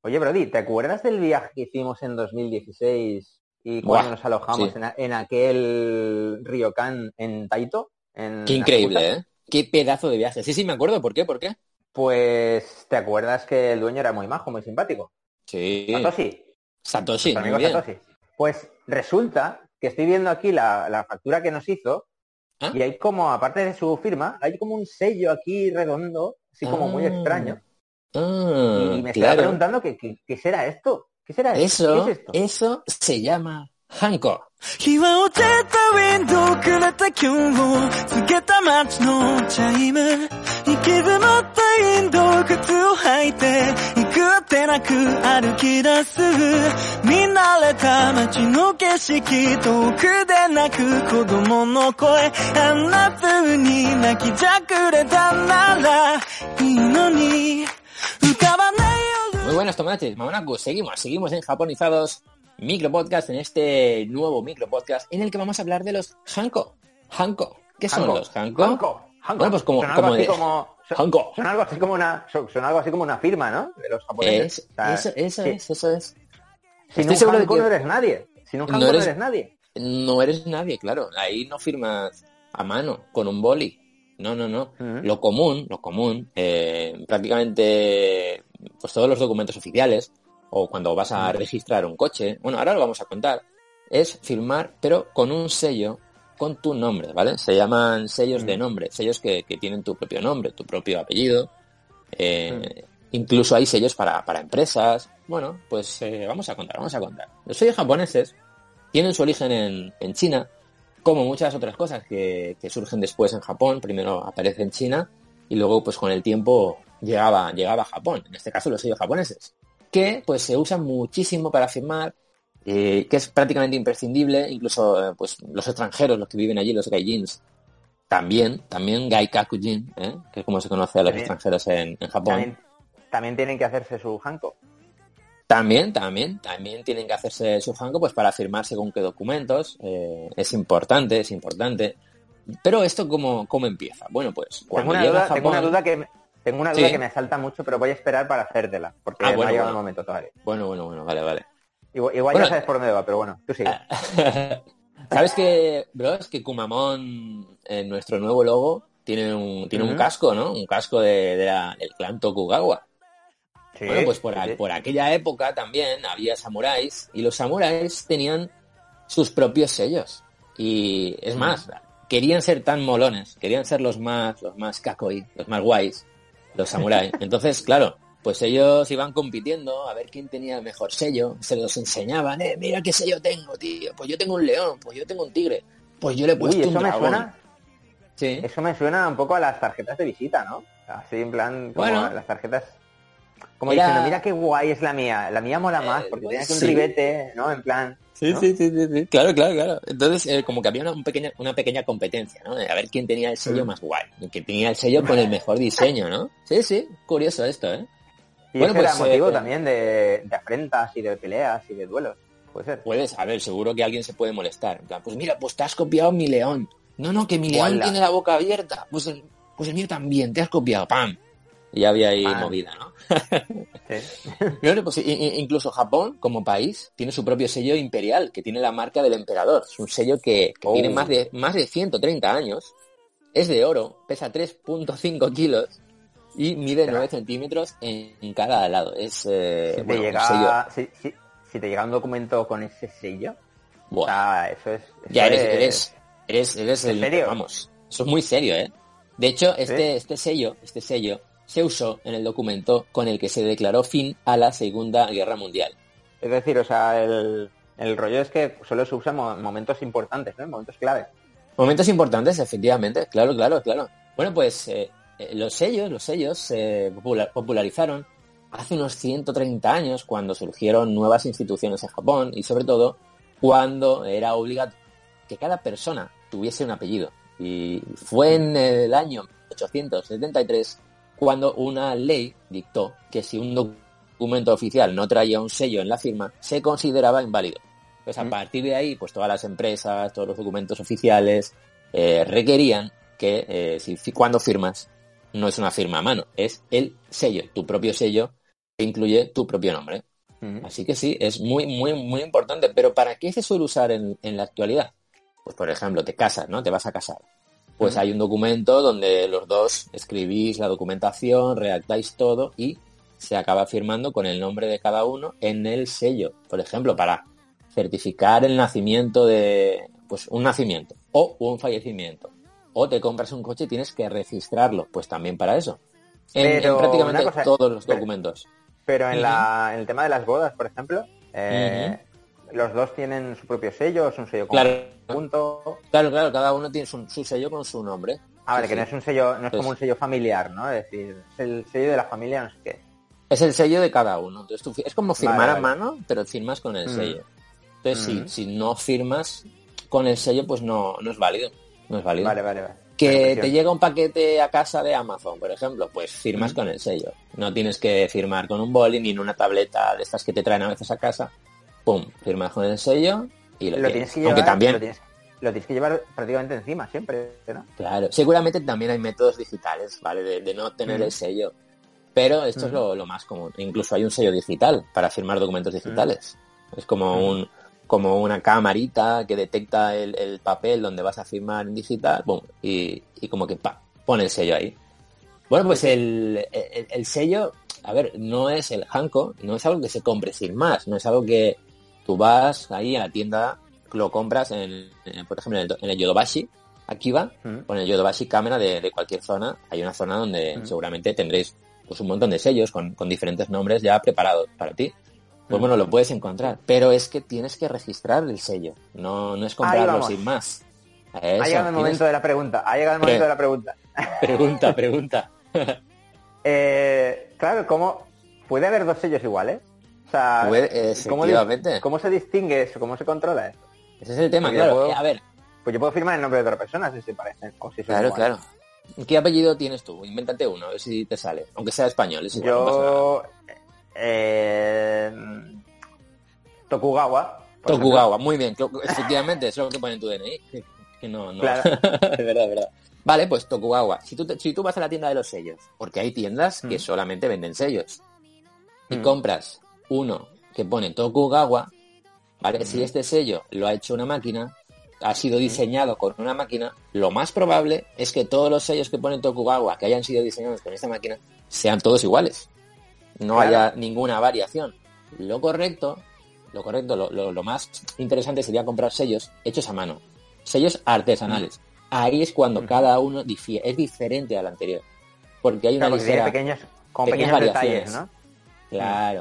Oye, Brody, ¿te acuerdas del viaje que hicimos en 2016 y cuando Buah, nos alojamos sí. en aquel ryokan en Taito, Qué en increíble, Asakusa? ¿eh? Qué pedazo de viaje. Sí, sí, me acuerdo. ¿Por qué? ¿Por qué? Pues, ¿te acuerdas que el dueño era muy majo, muy simpático? Sí. Satoshi, Satoshi, nuestro muy amigo bien. Satoshi. Pues resulta que estoy viendo aquí la factura que nos hizo ¿Ah? y hay como, aparte de su firma, hay como un sello aquí redondo, así como muy Ah, extraño. Y ah, me estaba claro. preguntando qué será esto. ¿Qué será esto? ¿Qué es Eso, esto? eso se llama Hanko. 日は落ちたウィンドウくれた今日を告げた街のチャイム行き詰まったインド靴を履いて幾手なく歩き出す見慣れた街の景色遠くで泣く子供の声あんな風に泣きじゃくれたならいいのに浮かばない夜 Muy buenas, tomates. Mamonaku, seguimos en Japonizados Micropodcast, en este nuevo micropodcast en el que vamos a hablar de los Hanko. Hanko. ¿Qué son Hanko, los Hanko? Hanko, Hanko. Bueno, pues Son algo así de como Hanko. son algo así como son algo así como una firma, ¿no? De los japoneses. O sea, Eso si, es, eso es. sin Estoy un seguro de Hanko que no eres nadie. Sin un no Hanko no eres, eres nadie. no eres nadie, claro. Ahí no firmas a mano, con un boli. No, no, no. Mm. Lo común, prácticamente, pues todos los documentos oficiales, o cuando vas a registrar un coche, bueno, ahora lo vamos a contar, es firmar, pero con un sello, con tu nombre, ¿vale? Se llaman sellos de nombre, sellos que tienen tu propio nombre, tu propio apellido. Incluso hay sellos para empresas. Bueno, pues vamos a contar. Los sellos japoneses tienen su origen en China, como muchas otras cosas que surgen después en Japón. Primero aparece en China y luego pues con el tiempo llegaba a Japón, en este caso los sellos japoneses, que pues se usan muchísimo para firmar, que es prácticamente imprescindible, incluso pues los extranjeros, los que viven allí, los gaijins, también gaikakujin, que es como se conoce a los También, extranjeros en Japón. también tienen que hacerse su Hanko. También tienen que hacerse su Hanko pues para firmar según qué documentos. Es importante. Pero esto ¿cómo empieza? Bueno, pues cuando llega a Japón... Tengo una Sí. duda que me salta mucho, pero voy a esperar para hacértela, porque no ha llegado el momento todavía. Bueno, vale. Igual Bueno, ya sabes por dónde va, pero bueno, tú sigue. ¿Sabes qué, bro? Es que Kumamon, en nuestro nuevo logo, tiene un casco, ¿no? Un casco del clan Tokugawa. Sí, Bueno, pues sí. por aquella época también había samuráis, y los samuráis tenían sus propios sellos. Y es más, querían ser tan molones, querían ser los más kakoi, los más guays, los samuráis. Entonces, claro, pues ellos iban compitiendo a ver quién tenía el mejor sello, se los enseñaban, mira qué sello tengo, tío, pues yo tengo un león, pues yo tengo un tigre, pues yo le he puesto Uy, un dragón. Sí. eso me suena un poco a las tarjetas de visita, ¿no? Así en plan, como Bueno, las tarjetas, como era... diciendo, mira qué guay es la mía mola más, porque pues tiene aquí un sí. ribete, ¿no? En plan, Sí, ¿no? sí. Claro. Entonces, como que había una pequeña competencia, ¿no? De a ver quién tenía el sello más guay, y que tenía el sello con el mejor diseño, ¿no? Sí, curioso esto, ¿eh? Y Bueno, ese era pues motivo también de afrentas y de peleas y de duelos, puede ser. puedes, a ver, seguro que alguien se puede molestar. En plan, pues mira, pues te has copiado mi león. No, que mi león ¡Guala! tiene la boca abierta. Pues el mío también, te has copiado, ¡pam! Y ya había ahí ¡Pam! movida, ¿no? Sí. Bueno, pues incluso Japón, como país, tiene su propio sello imperial, que tiene la marca del emperador. Es un sello que tiene más de 130 años, es de oro, pesa 3.5 kilos y mide 9 centímetros en cada lado. Es Si te un sello. llega, si te llega un documento con ese sello, o Buah. sea, eso Ya es... eres el... ¿En serio? Vamos, eso es muy serio, ¿eh? De hecho, este sello se usó en el documento con el que se declaró fin a la Segunda Guerra Mundial. Es decir, o sea, el rollo es que solo se usa en momentos importantes, ¿no? En momentos clave. Momentos importantes, efectivamente, claro. Bueno, pues los sellos se popularizaron hace unos 130 años, cuando surgieron nuevas instituciones en Japón, y sobre todo cuando era obligatorio que cada persona tuviese un apellido. Y fue en el año 1873 cuando una ley dictó que si un documento oficial no traía un sello en la firma, se consideraba inválido. Pues a partir de ahí, pues todas las empresas, todos los documentos oficiales requerían que cuando firmas, no es una firma a mano, es el sello, tu propio sello, incluye tu propio nombre. Así que sí, es muy, muy, muy importante. Pero ¿para qué se suele usar en la actualidad? Pues, por ejemplo, te casas, ¿no? Te vas a casar. Pues hay un documento donde los dos escribís la documentación, redactáis todo y se acaba firmando con el nombre de cada uno en el sello. Por ejemplo, para certificar el nacimiento de, pues, un nacimiento o un fallecimiento. O te compras un coche y tienes que registrarlo. Pues también para eso. En prácticamente todos los documentos. Pero en el tema de las bodas, por ejemplo, los dos tienen su propio sello, es un sello conjunto. Claro, cada uno tiene su sello con su nombre. Vale, que no es un sello, no es como un sello familiar, ¿no? Es decir, es el sello de la familia, no sé qué. Es el sello de cada uno. Entonces es como firmar a mano, pero firmas con el sello. Entonces, si no firmas con el sello, pues no es válido. No es válido. Vale. Que te llega un paquete a casa de Amazon, por ejemplo, pues firmas con el sello. No tienes que firmar con un boli ni en una tableta de estas que te traen a veces a casa. Pum, firmas con el sello y lo tienes que llevar. Aunque también lo tienes que llevar prácticamente encima siempre, ¿no? Claro, seguramente también hay métodos digitales, ¿vale? De no tener el sello. Pero esto es lo más común. Incluso hay un sello digital para firmar documentos digitales. Es como como una camarita que detecta el papel donde vas a firmar en digital, boom, y como que pone el sello ahí. Bueno, pues el sello, a ver, no es el hanko, no es algo que se compre sin más, no es algo que tú vas ahí a la tienda, lo compras por ejemplo, en el Yodobashi, aquí va, o en el Yodobashi cámara de cualquier zona, hay una zona donde seguramente tendréis pues un montón de sellos con diferentes nombres ya preparados para ti. Pues bueno, lo puedes encontrar, pero es que tienes que registrar el sello, no es comprarlo sin más. Eso, ha llegado el momento de la pregunta, Pregunta. Claro, ¿cómo puede haber dos sellos iguales? O sea, efectivamente. ¿cómo se distingue eso? ¿Cómo se controla eso? Ese es el tema, claro. A ver. Pues yo puedo firmar el nombre de otra persona si se parecen. O si son iguales. Claro. ¿Qué apellido tienes tú? Invéntate uno, a ver si te sale. Aunque sea español, es igual. Yo... Tokugawa, muy bien, efectivamente, eso es lo que pone en tu DNI, que no. Claro. Es verdad. Vale, pues Tokugawa, si tú vas a la tienda de los sellos, porque hay tiendas que solamente venden sellos, y compras uno que pone Tokugawa, ¿vale? Si este sello lo ha hecho una máquina, ha sido diseñado con una máquina, lo más probable es que todos los sellos que ponen Tokugawa, que hayan sido diseñados con esta máquina, sean todos iguales. No haya ninguna variación. Lo correcto, lo más interesante sería comprar sellos hechos a mano. Sellos artesanales. Ahí es cuando cada uno es diferente al anterior. Porque hay una ligera... pequeños variaciones. Detalles, ¿no? Claro.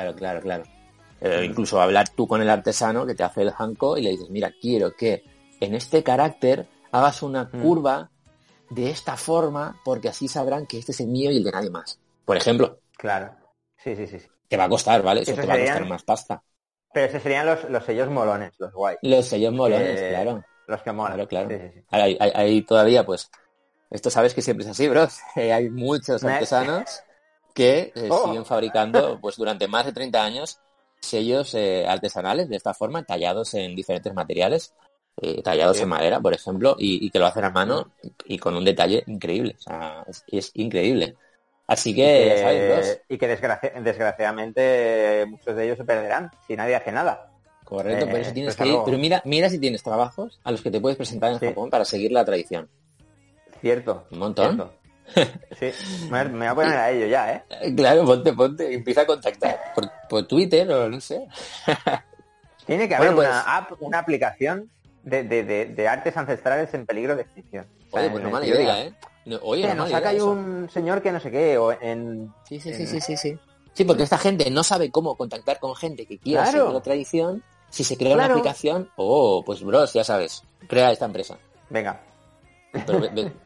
Incluso hablar tú con el artesano que te hace el hanko y le dices, mira, quiero que en este carácter hagas una curva de esta forma porque así sabrán que este es el mío y el de nadie más. Por ejemplo. Claro. Sí. Te va a a ¿vale? Eso te va a costar más pasta. Pero esos serían los sellos molones, los guays. Los sellos molones, claro. Los que molan. Claro. Sí. Hay todavía, pues, esto sabes que siempre es así, bro. Hay muchos artesanos que siguen fabricando, pues, durante más de 30 años, sellos artesanales de esta forma, tallados en diferentes materiales, tallados en madera, por ejemplo, y que lo hacen a mano y con un detalle increíble. O sea, es increíble. Así que, ¿sabes? Y que desgraciadamente muchos de ellos se perderán si nadie hace nada. Correcto, por eso tienes que ir. Pero mira si tienes trabajos a los que te puedes presentar en Japón para seguir la tradición. Cierto. Un montón. Sí, me voy a poner a ello ya, ¿eh? Claro, ponte. Empieza a contactar por Twitter o no sé. Tiene que haber una aplicación de artes ancestrales en peligro de extinción. Oye, pues no mala idea, ¿eh? Nos saca ahí un señor que no sé qué, o en... Sí. Sí, porque esta gente no sabe cómo contactar con gente que quiera seguir la tradición. Si se crea una aplicación, pues bros, ya sabes, crea esta empresa. Venga. Pero,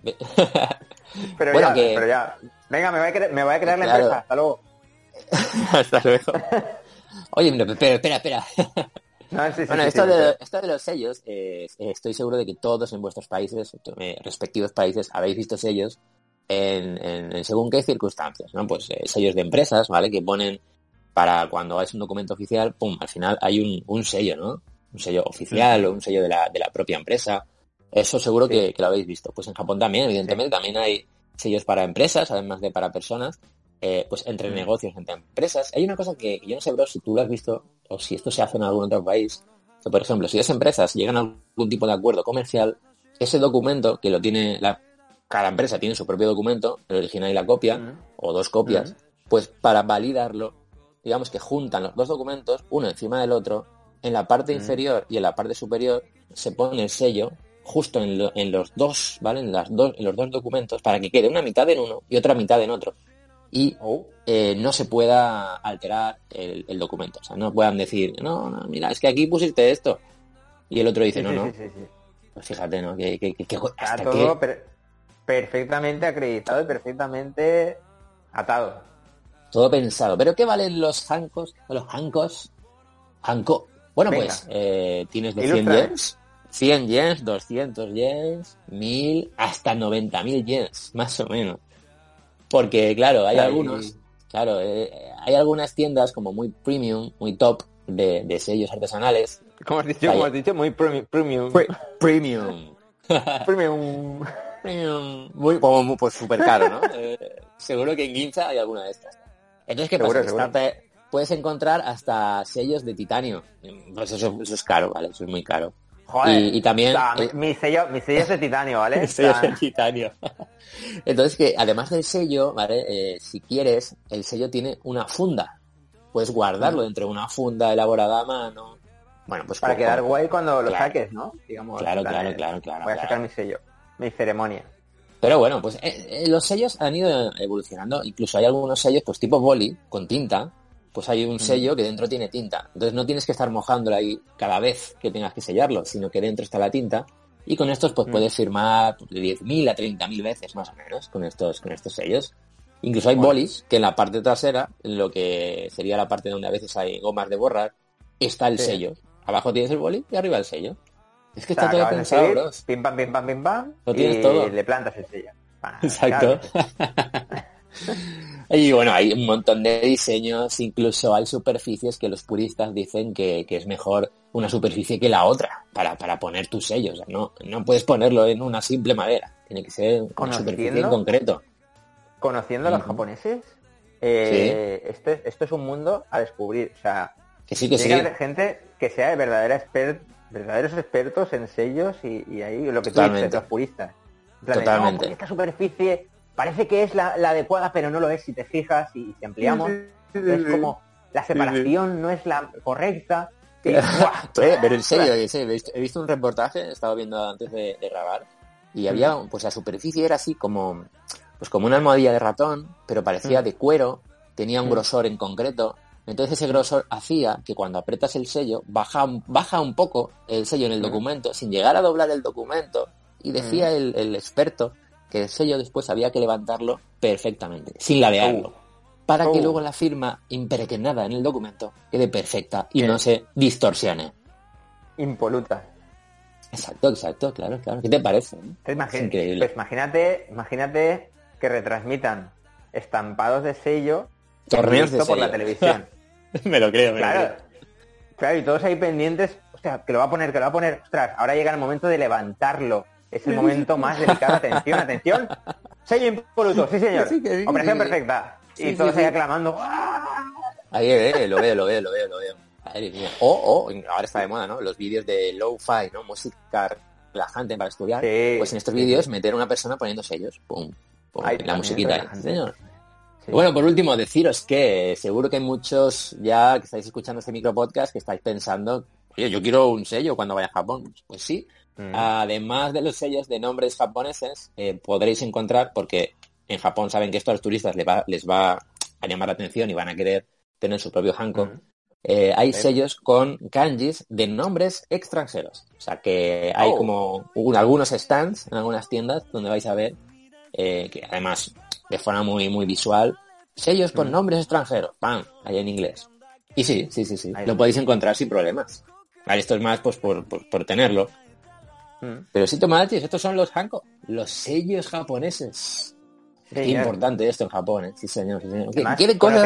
pero bueno, ya. Venga, me voy a crear la empresa. Hasta luego. Hasta luego. Oye, pero espera. No, sí, esto de los sellos, estoy seguro de que todos en vuestros países, respectivos países, habéis visto sellos en según qué circunstancias, ¿no? Pues sellos de empresas, ¿vale? Que ponen para cuando es un documento oficial, pum, al final hay un sello, ¿no? Un sello oficial o un sello de la propia empresa. Eso seguro que lo habéis visto. Pues en Japón también, evidentemente, también hay sellos para empresas, además de para personas. pues entre negocios, entre empresas. Hay una cosa que yo no sé, bro, si tú lo has visto o si esto se hace en algún otro país. Que, por ejemplo, si las empresas llegan a algún tipo de acuerdo comercial, ese documento que lo tiene cada empresa tiene su propio documento, el original y la copia, o 2 copias, pues para validarlo, digamos que juntan los 2 documentos, uno encima del otro, en la parte inferior y en la parte superior se pone el sello justo en los 2, ¿vale? En los 2 documentos, para que quede una mitad en uno y otra mitad en otro. Y no se pueda alterar el documento. O sea, no puedan decir, no, mira, es que aquí pusiste esto. Y el otro dice, sí. Pues fíjate, ¿no? Que hasta todo perfectamente acreditado y perfectamente atado. Todo pensado. ¿Pero qué valen los hancos? Los hancos. Hanko. Bueno, venga, pues tienes de 100 yens. 100 yens, 200 yens, 1000, hasta 90.000 yens, más o menos. Porque, claro, hay hay algunas tiendas como muy premium, muy top, de sellos artesanales. Como has dicho, muy premium. Premium. Premium. Muy, pues súper caro, ¿no? Seguro que en Ginza hay alguna de estas. Entonces, ¿qué pasa? Seguro. Puedes encontrar hasta sellos de titanio. Pues eso es caro, ¿vale? Eso es muy caro. Joder, y también... mi sello es de titanio, ¿vale? Mi sello es de titanio. Entonces, que además del sello, ¿vale? Si quieres, el sello tiene una funda. Puedes guardarlo dentro de una funda elaborada a mano. Bueno, pues para quedar guay cuando lo saques, ¿no? Digamos, claro. Voy a sacar mi sello, mi ceremonia. Pero bueno, pues los sellos han ido evolucionando. Incluso hay algunos sellos, pues tipo boli, con tinta. Pues hay un sello que dentro tiene tinta. Entonces no tienes que estar mojándolo ahí cada vez que tengas que sellarlo, sino que dentro está la tinta. Y con estos pues puedes firmar de 10.000 a 30.000 veces más o menos con estos sellos. Incluso hay bolis que en la parte trasera, en lo que sería la parte donde a veces hay gomas de borrar, está el sello. Abajo tienes el boli y arriba el sello. Es que está todo pensado, bro. Pim pam. Lo tienes todo. Le plantas el sello. Exacto. Y bueno, hay un montón de diseños, incluso hay superficies que los puristas dicen que es mejor una superficie que la otra para poner tus sellos. O sea, no puedes ponerlo en una simple madera, tiene que ser una superficie en concreto. Conociendo a los japoneses, esto es un mundo a descubrir. O sea, que sí. Tiene que haber gente que sea de verdaderos expertos en sellos y ahí lo que tú dices, los puristas. Totalmente. Esta superficie parece que es la adecuada, pero no lo es si te fijas y si ampliamos. Es como la separación no es la correcta. Pero en serio, he visto un reportaje, he estado viendo antes de grabar, y había, pues la superficie era así como una almohadilla de ratón, pero parecía de cuero, tenía un grosor en concreto. Entonces ese grosor hacía que cuando aprietas el sello, baja un poco el sello en el documento, sin llegar a doblar el documento, y decía el experto que el sello después había que levantarlo perfectamente, sin ladearlo, para que luego la firma impregnada en el documento quede perfecta y no se distorsione. Impoluta. Exacto, claro. ¿Qué te parece? Es increíble. Pues imagínate que retransmitan estampados de sello torneos de sello por la televisión. Me lo creo. Claro, y todos ahí pendientes, hostia, que lo va a poner, ostras, ahora llega el momento de levantarlo. Es el momento más delicado. Atención. Sello impoluto, sí señor. Operación perfecta. Y todos ahí aclamando. Ahí lo veo. Madre mía. O ahora está de moda, ¿no? Los vídeos de lo-fi, ¿no? Música relajante para estudiar. Pues en estos vídeos meter a una persona poniendo sellos. Pum. La musiquita ahí. Señor. Sí. Bueno, por último, deciros que seguro que hay muchos ya que estáis escuchando este micropodcast que estáis pensando, oye, yo quiero un sello cuando vaya a Japón. Pues sí. Además de los sellos de nombres japoneses, podréis encontrar, porque en Japón saben que esto a los turistas les va a llamar la atención y van a querer tener su propio hanko. Hay sellos con kanjis de nombres extranjeros. O sea que hay como algunos stands en algunas tiendas donde vais a ver que además de forma muy, muy visual, sellos con nombres extranjeros. ¡Pam! Ahí en inglés. Y sí. Lo podéis encontrar sin problemas. Vale, esto es más pues por tenerlo. Pero sí, Tomatis, estos son los hanko, los sellos japoneses. Qué importante esto en Japón, Sí, señor. Además,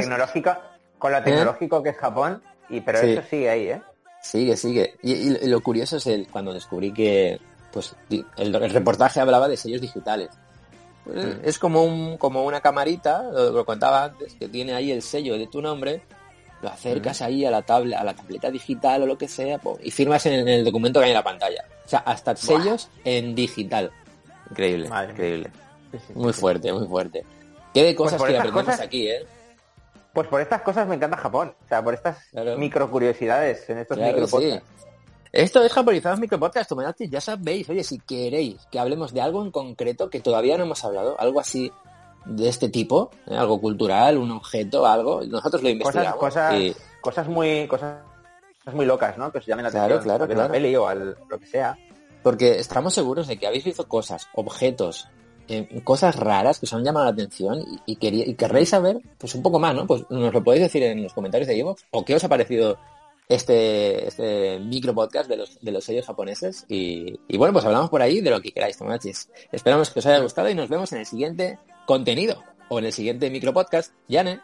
con lo tecnológico que es Japón, pero eso sigue ahí, Sigue. Y lo curioso es cuando descubrí que pues el reportaje hablaba de sellos digitales. Es como una camarita, lo contaba antes, que tiene ahí el sello de tu nombre, lo acercas ahí a la tableta digital o lo que sea, y firmas en el documento que hay en la pantalla. O sea, hasta sellos en digital. Increíble, increíble. Sí, muy fuerte, muy fuerte. Qué de cosas que aprendemos aquí, ¿eh? Pues por estas cosas me encanta Japón. O sea, por estas microcuriosidades en estos micropodcasts. Sí. Esto es Japonizados Micropodcast, Tomodachi, ya sabéis. Oye, si queréis que hablemos de algo en concreto que todavía no hemos hablado, algo así de este tipo, algo cultural, un objeto, algo, nosotros lo investigamos. Cosas muy locas, ¿no? Que os llamen la atención. Claro. La peli o lo que sea. Porque estamos seguros de que habéis visto cosas, objetos, cosas raras que os han llamado la atención y querréis saber pues un poco más, ¿no? Pues nos lo podéis decir en los comentarios de iVoox, o qué os ha parecido este micro podcast de los sellos japoneses y bueno, pues hablamos por ahí de lo que queráis, tomachis. Esperamos que os haya gustado y nos vemos en el siguiente contenido o en el siguiente micro podcast. Yane.